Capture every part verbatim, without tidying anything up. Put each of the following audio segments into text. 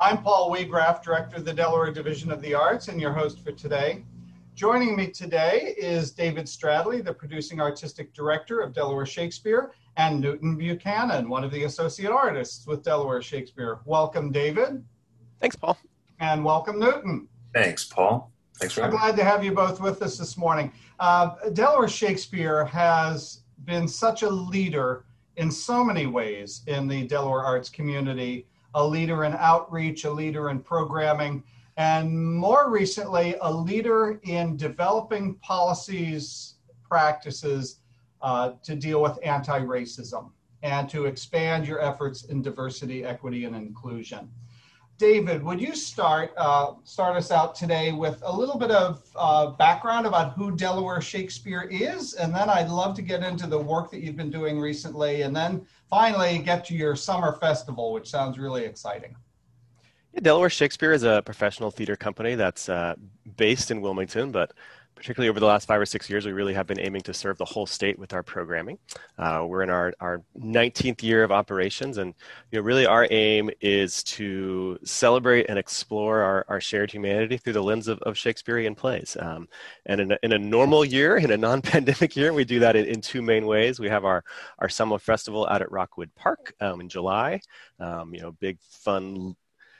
I'm Paul Weagraff, Director of the Delaware Division of the Arts, and your host for today. Joining me today is David Stradley, the Producing Artistic Director of Delaware Shakespeare, and Newton Buchanan, one of the Associate Artists with Delaware Shakespeare. Welcome, David. Thanks, Paul. And welcome, Newton. Thanks, Paul. Thanks for I'm having me. glad to have you both with us this morning. Uh, Delaware Shakespeare has been such a leader in so many ways in the Delaware arts community, a leader in outreach, a leader in programming, and more recently, a leader in developing policies, practices uh, to deal with anti-racism and to expand your efforts in diversity, equity, and inclusion. David, would you start uh, start us out today with a little bit of uh, background about who Delaware Shakespeare is, and then I'd love to get into the work that you've been doing recently, and then finally get to your summer festival, which sounds really exciting. Yeah, Delaware Shakespeare is a professional theater company that's uh, based in Wilmington, but particularly over the last five or six years, we really have been aiming to serve the whole state with our programming. Uh, we're in our, our nineteenth year of operations, and you know, really our aim is to celebrate and explore our, our shared humanity through the lens of, of Shakespearean plays. Um, and in a, in a normal year, in a non-pandemic year, we do that in, in two main ways. We have our, our summer festival out at Rockwood Park um, in July, um, you know, big fun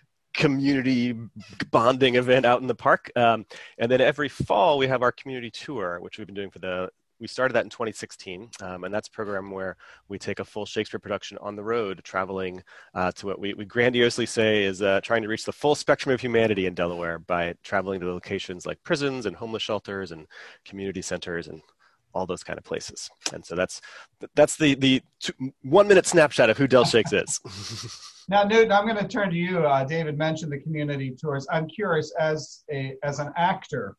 community bonding event out in the park. Um, and then every fall we have our community tour, which we've been doing for the, we started that in twenty sixteen. Um, and that's a program where we take a full Shakespeare production on the road, traveling uh, to what we, we grandiosely say is uh, trying to reach the full spectrum of humanity in Delaware by traveling to locations like prisons and homeless shelters and community centers and all those kind of places. And so that's that's the the two, one minute snapshot of who Del Shakes is. Now, Newton, I'm going to turn to you. Uh, David mentioned the community tours. I'm curious, as a as an actor,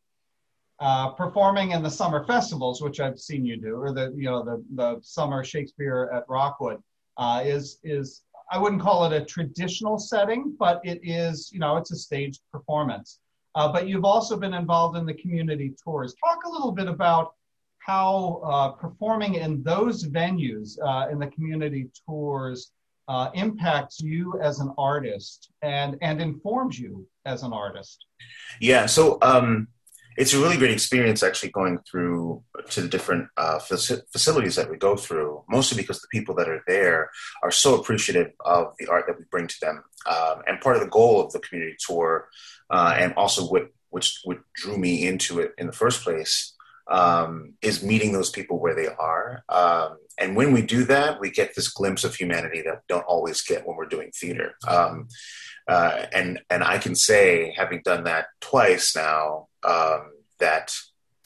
uh, performing in the summer festivals, which I've seen you do, or the you know the the summer Shakespeare at Rockwood, uh, is is I wouldn't call it a traditional setting, but it is you know it's a staged performance. Uh, but you've also been involved in the community tours. Talk a little bit about how uh, performing in those venues uh, in the community tours uh, impacts you as an artist and, and informs you as an artist. Yeah, so um, it's a really great experience actually going through to the different uh, faci- facilities that we go through, mostly because the people that are there are so appreciative of the art that we bring to them. Um, and part of the goal of the community tour, uh, and also what which what drew me into it in the first place, um, is meeting those people where they are. Um, and when we do that, we get this glimpse of humanity that we don't always get when we're doing theater. Um, uh, and, and I can say, having done that twice now, um, that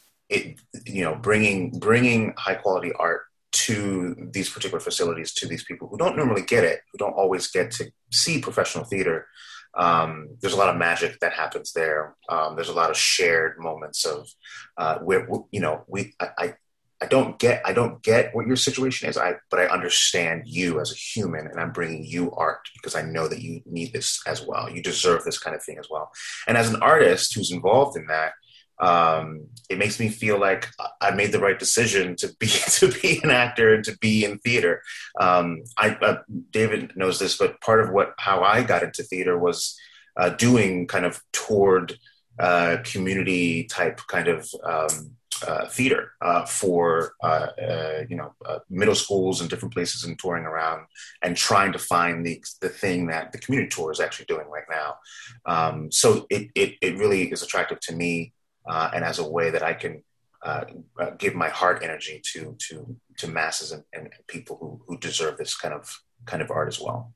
it, you know, bringing, bringing high quality art to these particular facilities, to these people who don't normally get it, who don't always get to see professional theater. Um, there's a lot of magic that happens there. Um, there's a lot of shared moments of uh, where, you know, we, I, I, I don't get, I don't get what your situation is, I, but I understand you as a human, and I'm bringing you art because I know that you need this as well. You deserve this kind of thing as well. And as an artist who's involved in that, um, it makes me feel like I made the right decision to be, to be an actor and to be in theater. Um, I, uh, David knows this, but part of what, how I got into theater was uh, doing kind of toward uh, community type kind of um, uh, theater uh, for, uh, uh, you know, uh, middle schools and different places and touring around and trying to find the the thing that the community tour is actually doing right now. Um, so it, it, it really is attractive to me. Uh, and as a way that I can uh, uh, give my heart energy to to to masses and, and people who who deserve this kind of kind of art as well.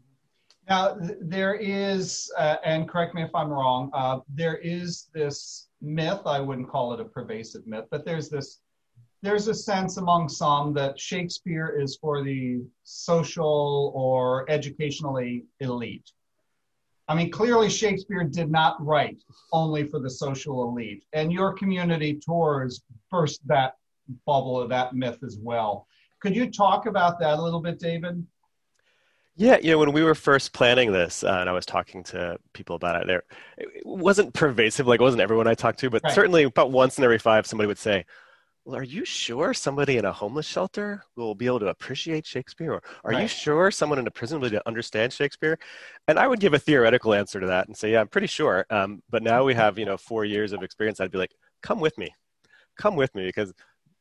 Now th- there is, uh, and correct me if I'm wrong, uh, there is this myth. I wouldn't call it a pervasive myth, but there's this there's a sense among some that Shakespeare is for the social or educationally elite. I mean, clearly Shakespeare did not write only for the social elite, and your community tours burst that bubble of that myth as well. Could you talk about that a little bit, David? Yeah, you know, when we were first planning this, uh, and I was talking to people about it, there, it wasn't pervasive, like it wasn't everyone I talked to, but Right. certainly about once in every five, somebody would say, well, are you sure somebody in a homeless shelter will be able to appreciate Shakespeare? Or are Right. you sure someone in a prison will be able to understand Shakespeare? And I would give a theoretical answer to that and say, yeah, I'm pretty sure. Um, but now we have, you know, four years of experience. I'd be like, come with me, come with me, because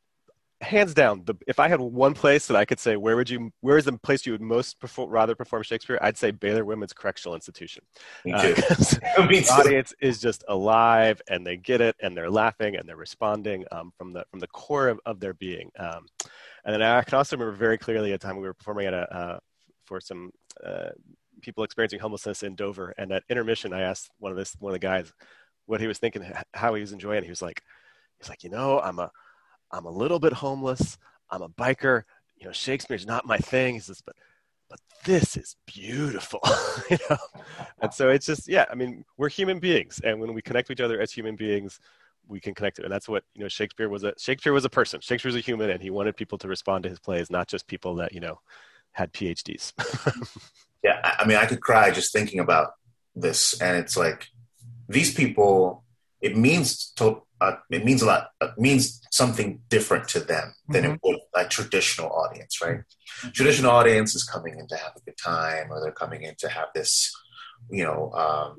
hands down, the, if I had one place that I could say, where would you, where is the place you would most perform, rather perform Shakespeare? I'd say Baylor Women's Correctional Institution. Me too. Uh, Me the too. audience is just alive, and they get it, and they're laughing, and they're responding um, from the from the core of, of their being. Um, and then I can also remember very clearly a time we were performing at a uh, for some uh, people experiencing homelessness in Dover, and at intermission, I asked one of this one of the guys what he was thinking, how he was enjoying it. He was like, he's like, you know, I'm a I'm a little bit homeless. I'm a biker. You know, Shakespeare's not my thing. He says, but, but this is beautiful. you know? And so it's just, yeah, I mean, we're human beings. And when we connect with each other as human beings, we can connect it. And that's what, you know, Shakespeare was a, Shakespeare was a person. Shakespeare was a human, and he wanted people to respond to his plays, not just people that, you know, had P H Ds. Yeah. I, I mean, I could cry just thinking about this. And it's like, these people, it means to, uh, it means a lot. It means something different to them than mm-hmm. it would a traditional audience, right? Mm-hmm. Traditional audience is coming in to have a good time, or they're coming in to have this, you know, um,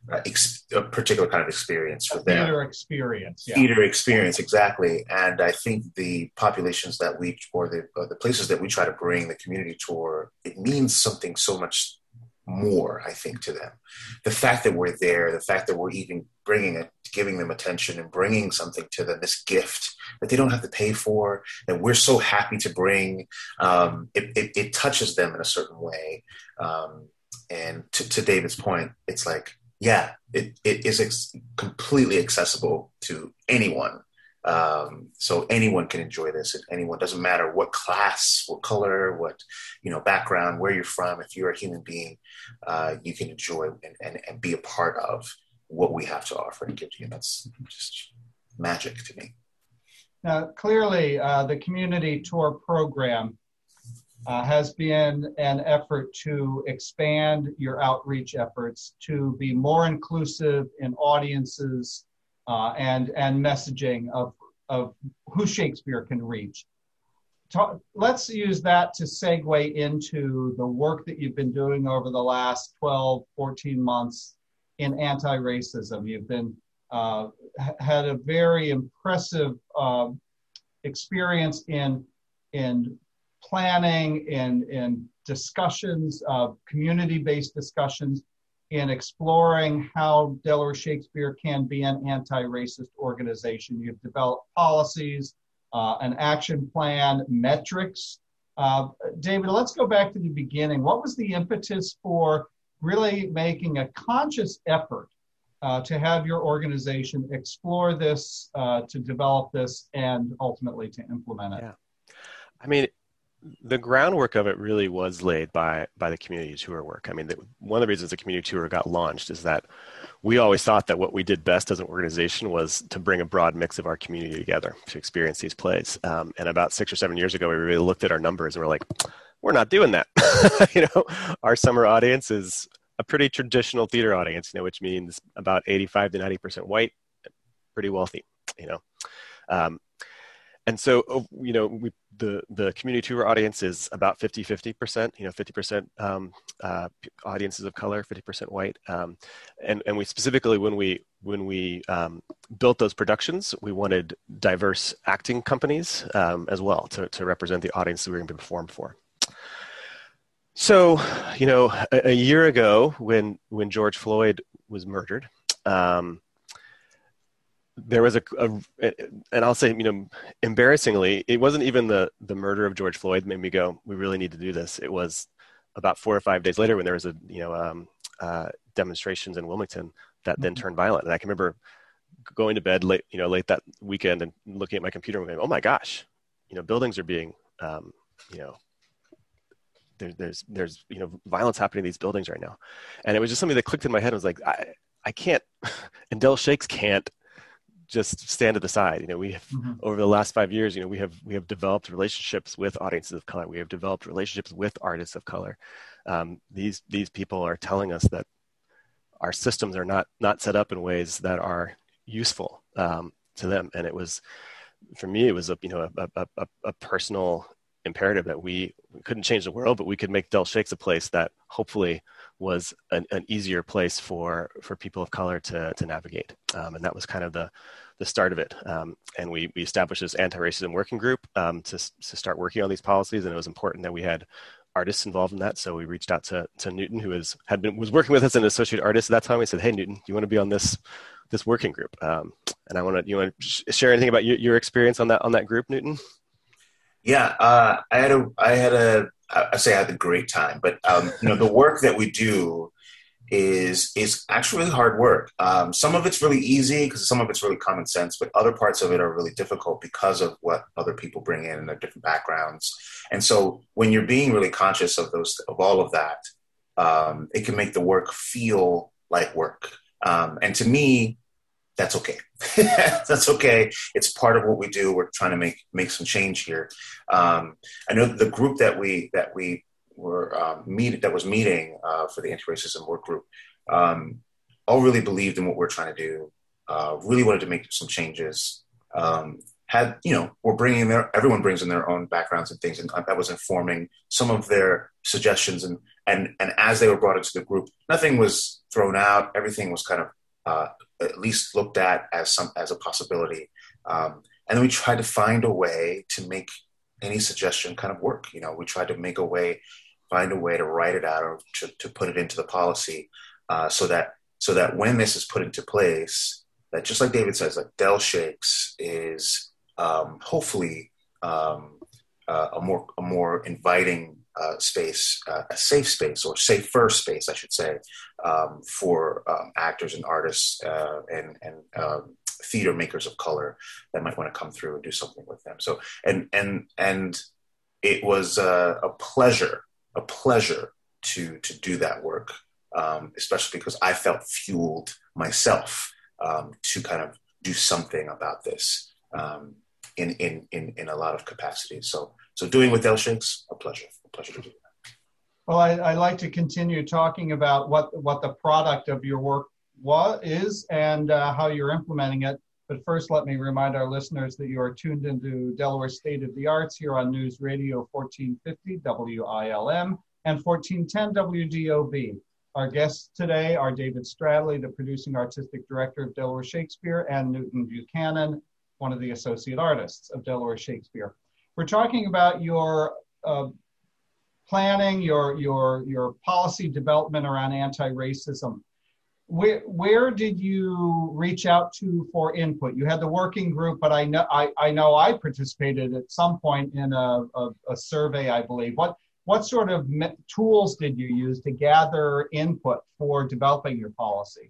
ex- a particular kind of experience for them. Theater experience. Yeah. Theater experience, exactly. And I think the populations that we, or the or the places that we try to bring the community tour, it means something so much more, I think, to them. The fact that we're there, the fact that we're even bringing it, giving them attention and bringing something to them, this gift that they don't have to pay for, that we're so happy to bring, um, it, it, it touches them in a certain way. Um, and to, to David's point, it's like, yeah, it, it is ex- completely accessible to anyone. Um, so anyone can enjoy this. Anyone, doesn't matter what class, what color, what, you know, background, where you're from. If you're a human being, uh, you can enjoy and, and, and be a part of what we have to offer and give to you. That's just magic to me. Now, clearly, uh, the community tour program uh, has been an effort to expand your outreach efforts, to be more inclusive in audiences Uh, and and messaging of of who Shakespeare can reach. Talk, let's use that to segue into the work that you've been doing over the last twelve, fourteen months in anti-racism. You've been uh, had a very impressive uh, experience in in planning, in in discussions, uh, community-based discussions, in exploring how Delaware Shakespeare can be an anti-racist organization. You've developed policies, uh, an action plan, metrics. Uh, David, let's go back to the beginning. What was the impetus for really making a conscious effort uh, to have your organization explore this, uh, to develop this, and ultimately to implement it? Yeah. I mean, the groundwork of it really was laid by by the community tour work. I mean, the, one of the reasons the community tour got launched is that we always thought that what we did best as an organization was to bring a broad mix of our community together to experience these plays. Um, and about six or seven years ago, we really looked at our numbers and we're like, we're not doing that. you know, our summer audience is a pretty traditional theater audience, you know, which means about eighty-five to ninety percent white, pretty wealthy, you know. Um, And so, you know, we, the, the community tour audience is about fifty, fifty percent, you know, fifty percent um, uh, audiences of color, fifty percent white. Um, and, and we specifically, when we, when we um, built those productions, we wanted diverse acting companies um, as well to, to represent the audience that we were going to perform for. So, you know, a, a year ago when, when George Floyd was murdered, um, there was a, a, and I'll say, you know, embarrassingly, it wasn't even the, the murder of George Floyd that made me go, we really need to do this. It was about four or five days later when there was a, you know, um, uh, demonstrations in Wilmington that then turned violent. And I can remember going to bed late, you know, late that weekend and looking at my computer and going, oh my gosh, you know, buildings are being, um, you know, there, there's, there's, you know, violence happening in these buildings right now. And it was just something that clicked in my head. I was like, I, I can't, and Del Shakes can't just stand to the side. You know, we have, mm-hmm. over the last five years, you know, we have, we have developed relationships with audiences of color. We have developed relationships with artists of color. Um, these, these people are telling us that our systems are not, not set up in ways that are useful um, to them. And it was, for me, it was a, you know, a, a, a, a personal imperative that we, we couldn't change the world, but we could make Del Shakes a place that hopefully was an, an easier place for, for people of color to, to navigate. Um, and that was kind of the, the start of it. Um, and we, we established this anti-racism working group um, to, to start working on these policies. And it was important that we had artists involved in that. So we reached out to, to Newton, who was, had been, was working with us as an associate artist at that time. We said, hey, Newton, do you want to be on this, this working group? Um, and I want to, you want to share anything about your, your experience on that, on that group, Newton? Yeah, uh, I had a, I had a, I say I had a great time, but um, you know, the work that we do is is actually really hard work. Um, some of it's really easy because some of it's really common sense, but other parts of it are really difficult because of what other people bring in and their different backgrounds. And so when you're being really conscious of those, of all of that, um, it can make the work feel like work. Um, and to me, that's okay. That's okay. It's part of what we do. We're trying to make make some change here. Um, I know the group that we that we were um, meet that was meeting uh, for the anti-racism work group um, all really believed in what we're trying to do. Uh, really wanted to make some changes. Um, had you know, we're bringing their everyone brings in their own backgrounds and things, and that was informing some of their suggestions. And and and as they were brought into the group, nothing was thrown out. Everything was kind of uh, at least looked at as some as a possibility. Um, and then we tried to find a way to make any suggestion kind of work. You know, we tried to make a way, find a way to write it out or to, to put it into the policy uh, so that so that when this is put into place, that just like David says, like Del Shakes is um, hopefully um, uh, a more a more inviting Uh, space, uh, a safe space or safer space, I should say, um, for um, actors and artists uh, and, and um, theater makers of color that might want to come through and do something with them. So, and and and it was uh, a pleasure, a pleasure to to do that work, um, especially because I felt fueled myself um, to kind of do something about this um, in in in in a lot of capacities. So. So doing with Del Shakes, a pleasure, a pleasure to do that. Well, I, I'd like to continue talking about what, what the product of your work was, is and uh, how you're implementing it. But first, let me remind our listeners that you are tuned into Delaware State of the Arts here on News Radio fourteen fifty W I L M and fourteen ten W D O B. Our guests today are David Stradley, the producing artistic director of Delaware Shakespeare, and Newton Buchanan, one of the associate artists of Delaware Shakespeare. We're talking about your uh, planning, your your your policy development around anti-racism. Where where did you reach out to for input? You had the working group, but I know I, I know I participated at some point in a, a, a survey, I believe. What what sort of me- tools did you use to gather input for developing your policy?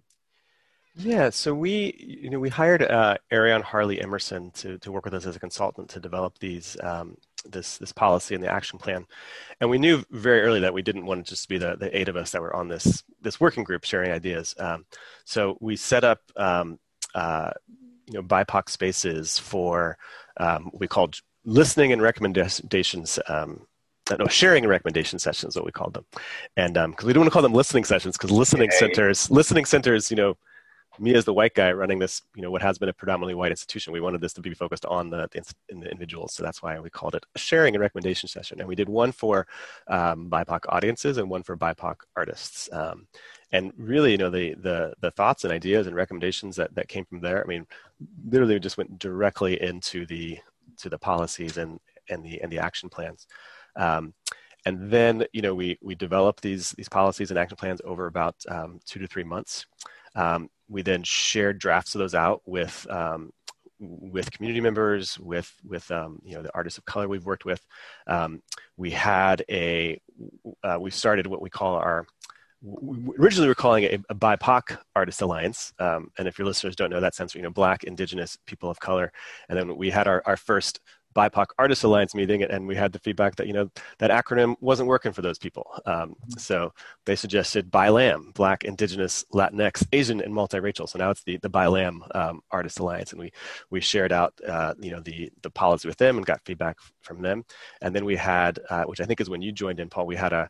Yeah, so we, you know, we hired uh, Ariane Harley Emerson to to work with us as a consultant to develop these um, this this policy and the action plan, and we knew very early that we didn't want it just to be the, the eight of us that were on this this working group sharing ideas. Um, so we set up um, uh, you know B I P O C spaces for um, what we called listening and recommendations. Um, No, sharing and recommendation sessions, what we called them, and because um, we don't want to call them listening sessions, because listening Okay. centers, listening centers, you know. Me as the white guy running this, you know, what has been a predominantly white institution, we wanted this to be focused on the, the, in the individuals. So that's why we called it a sharing and recommendation session. And we did one for um, B I P O C audiences and one for B I P O C artists. Um, and really, you know, the, the, the thoughts and ideas and recommendations that, that came from there, I mean, literally just went directly into the, to the policies and, and the, and the action plans. Um, and then, you know, we, we developed these, these policies and action plans over about um, two to three months. Um, we then shared drafts of those out with um, with community members, with with um, you know the artists of color we've worked with. Um, we had a uh, we started what we call our originally we were calling it a, a B I P O C Artist Alliance. Um, and if your listeners don't know, that stands for you know Black, Indigenous, People of Color. And then we had our, our first B I P O C Artist Alliance meeting, and we had the feedback that, you know, that acronym wasn't working for those people. Um, so they suggested BILAM, Black, Indigenous, Latinx, Asian, and multiracial. So now it's the, the BILAM um, Artist Alliance. And we, we shared out, uh, you know, the, the policy with them and got feedback from them. And then we had, uh, which I think is when you joined in, Paul, we had a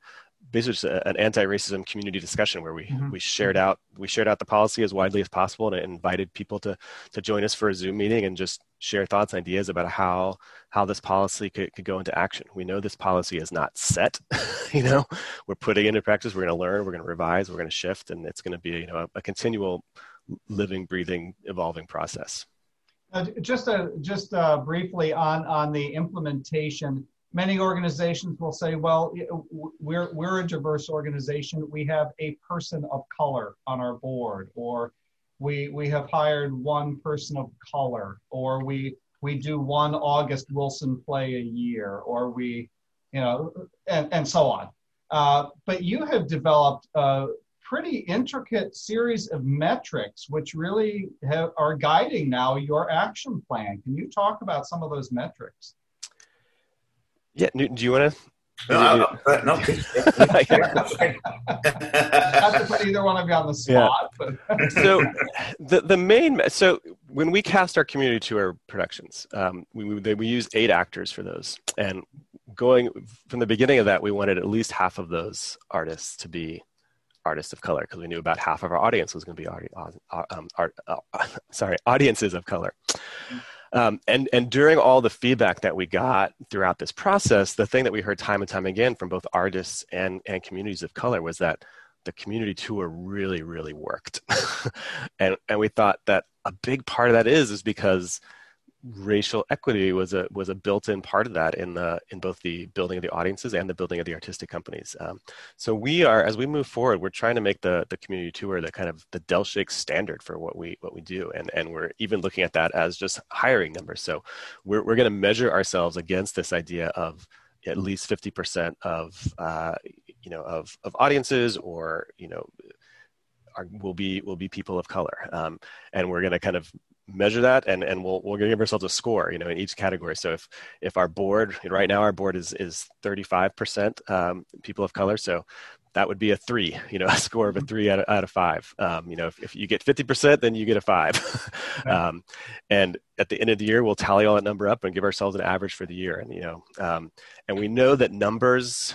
basically just a, an anti-racism community discussion where we Mm-hmm. we shared out we shared out the policy as widely as possible and invited people to to join us for a Zoom meeting and just share thoughts and ideas about how how this policy could, could go into action. We know this policy is not set. You know, we're putting it into practice. We're going to learn. We're going to revise. We're going to shift, and it's going to be you know a, a continual, living, breathing, evolving process. Uh, just uh, just uh, briefly on on the implementation. Many organizations will say, well, we're, we're a diverse organization. We have a person of color on our board, or we, we have hired one person of color, or we, we do one August Wilson play a year, or we, you know, and, and so on. Uh, but you have developed a pretty intricate series of metrics, which really have, are guiding now your action plan. Can you talk about some of those metrics? Yeah, Newton, do you want to? No, uh, no, please. Not to put either one of you on the spot, yeah. But so the the main so when we cast our community tour productions, um, we we, we use eight actors for those, and going from the beginning of that, we wanted at least half of those artists to be artists of color because we knew about half of our audience was going to be audi- um, art, uh, sorry audiences of color. Um, and, and during all the feedback that we got throughout this process, the thing that we heard time and time again from both artists and, and communities of color was that the community tour really, really worked. and, and we thought that a big part of that is, is because racial equity was a was a built-in part of that in the in both the building of the audiences and the building of the artistic companies. Um, so we are, as we move forward, we're trying to make the the community tour the kind of the Del Shakes standard for what we what we do, and and we're even looking at that as just hiring numbers. So we're we're going to measure ourselves against this idea of at least fifty percent of uh, you know of of audiences, or you know are, will be will be people of color, um, and we're going to kind of measure that, and, and we'll we'll give ourselves a score, you know, in each category. So if if our board right now, our board is is thirty-five percent um, people of color, so that would be a three, you know, a score of a three out of, out of five. Um, you know, if, if you get fifty percent, then you get a five. Okay. um, and at the end of the year, we'll tally all that number up and give ourselves an average for the year. And you know, um, and we know that numbers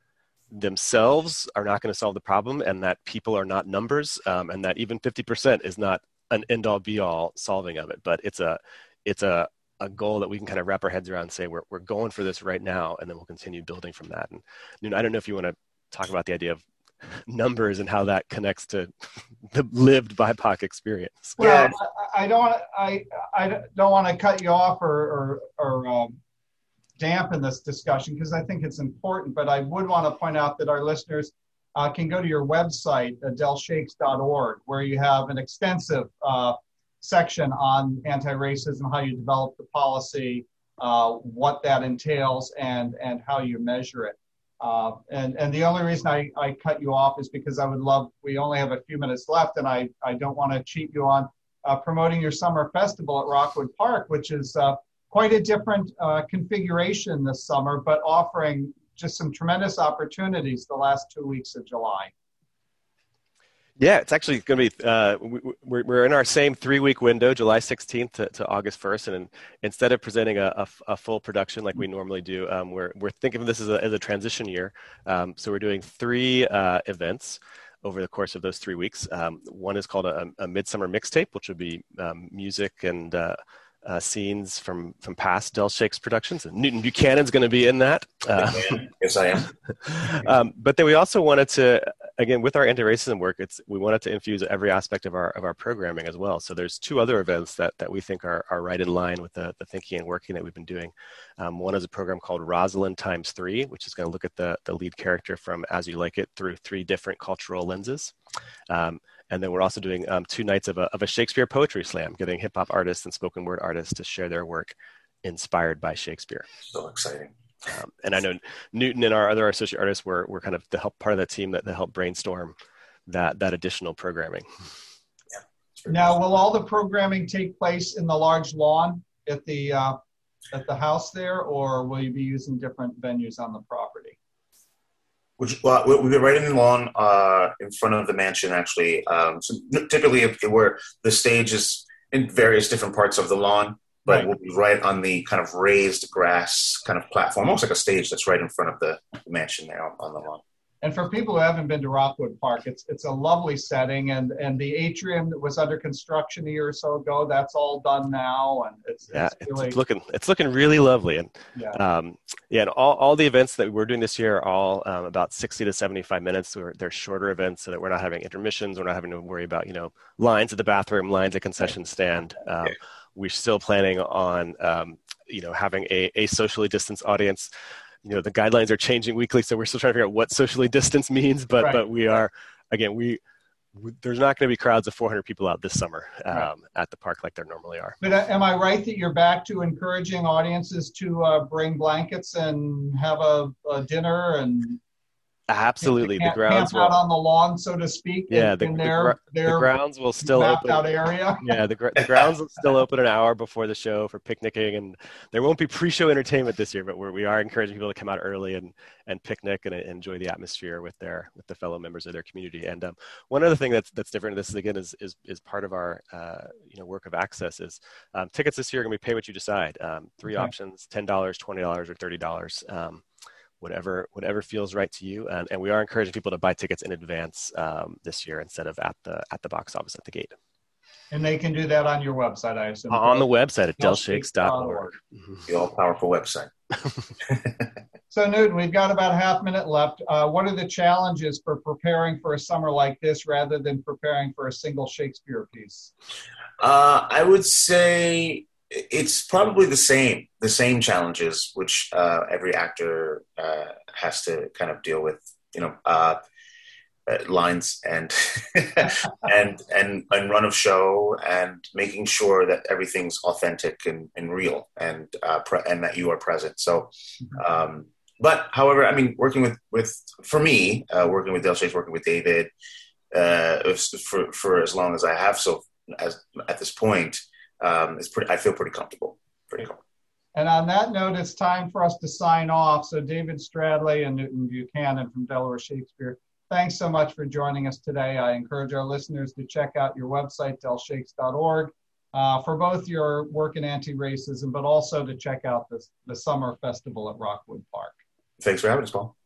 themselves are not going to solve the problem, and that people are not numbers, um, and that even fifty percent is not an end-all be-all solving of it, but it's a it's a a goal that we can kind of wrap our heads around and say we're we're going for this right now, and then we'll continue building from that. And you know, I don't know if you want to talk about the idea of numbers and how that connects to the lived B I P O C experience. Well, yeah. I, I don't I I don't want to cut you off or or, or um, dampen this discussion because I think it's important, but I would want to point out that our listeners Uh, can go to your website, uh, del shakes dot org, where you have an extensive uh, section on anti-racism, how you develop the policy, uh, what that entails, and and how you measure it. Uh, and, and the only reason I, I cut you off is because I would love, we only have a few minutes left, and I, I don't want to cheat you on uh, promoting your summer festival at Rockwood Park, which is uh, quite a different uh, configuration this summer, but offering just some tremendous opportunities the last two weeks of July. Yeah, it's actually going to be, uh, we, we're, we're in our same three-week window, July sixteenth to, to August first, and instead of presenting a, a, a full production like we normally do, um, we're, we're thinking of this as a, as a transition year. Um, so we're doing three uh, events over the course of those three weeks. Um, one is called a, a Midsummer Mixtape, which would be um, music and uh, Uh, scenes from from past Del Shakes productions, and Newton Buchanan's going to be in that. Uh, yes, I am. um, but then we also wanted to, again, with our anti-racism work, it's we wanted to infuse every aspect of our of our programming as well. So there's two other events that that we think are are right in line with the the thinking and working that we've been doing. Um, one is a program called Rosalind times three, which is going to look at the the lead character from As You Like It through three different cultural lenses. Um, And then we're also doing um, two nights of a, of a Shakespeare poetry slam, getting hip hop artists and spoken word artists to share their work inspired by Shakespeare. So exciting. Um, and I know Newton and our other associate artists were, were kind of the help part of that team that, that helped brainstorm that, that additional programming. Yeah. Now, will all the programming take place in the large lawn at the, uh, at the house there, or will you be using different venues on the property? Which uh, we'll be right in the lawn uh, in front of the mansion, actually. Um, so typically, if it were the stage is in various different parts of the lawn, but right. We'll be right on the kind of raised grass kind of platform, almost like a stage that's right in front of the, the mansion there on, on the lawn. And for people who haven't been to Rockwood Park, it's it's a lovely setting, and, and the atrium that was under construction a year or so ago, that's all done now, and it's, yeah, it's really it's looking it's looking really lovely, and yeah, um, yeah, and all, all the events that we're doing this year are all um, about sixty to seventy-five minutes. So they're shorter events, so that we're not having intermissions, we're not having to worry about you know lines at the bathroom, lines at concession stand. Um, we're still planning on um, you know having a, a socially distanced audience. You know, the guidelines are changing weekly, so we're still trying to figure out what socially distance means, but right. but we are, again, we, we there's not going to be crowds of four hundred people out this summer um, right. at the park like there normally are. But uh, am I right that you're back to encouraging audiences to uh, bring blankets and have a, a dinner and absolutely camp, the grounds camp out will, on the lawn, so to speak? Yeah, in, the, in the, their, their the grounds will still open. Out area. Yeah, the, the grounds will still open an hour before the show for picnicking, and there won't be pre-show entertainment this year, but we're, we are encouraging people to come out early and, and picnic and enjoy the atmosphere with their with the fellow members of their community. And um, one other thing that's that's different. This is again is is, is part of our uh, you know work of access is um, tickets this year are going to be pay what you decide. Um, three okay. options: ten dollars, twenty dollars, or thirty dollars. Um, whatever whatever feels right to you, and, and we are encouraging people to buy tickets in advance um, this year instead of at the at the box office at the gate. And they can do that on your website, I assume. On the website at del shakes dot org. The all-powerful website. So Newton, we've got about a half minute left. Uh, what are the challenges for preparing for a summer like this rather than preparing for a single Shakespeare piece? Uh, I would say it's probably the same, the same challenges, which uh, every actor uh, has to kind of deal with, you know, uh, uh, lines and, and, and, and run of show and making sure that everything's authentic and, and real and, uh, pre- and that you are present. So, um, but however, I mean, working with, with, for me, uh, working with Del Shakes, working with David, uh, for, for as long as I have, so as at this point, Um, it's pretty. I feel pretty comfortable. Pretty comfortable. And on that note, it's time for us to sign off. So David Stradley and Newton Buchanan from Delaware Shakespeare, thanks so much for joining us today. I encourage our listeners to check out your website, del shakes dot org, uh, for both your work in anti-racism, but also to check out this, the summer festival at Rockwood Park. Thanks for having us, Paul.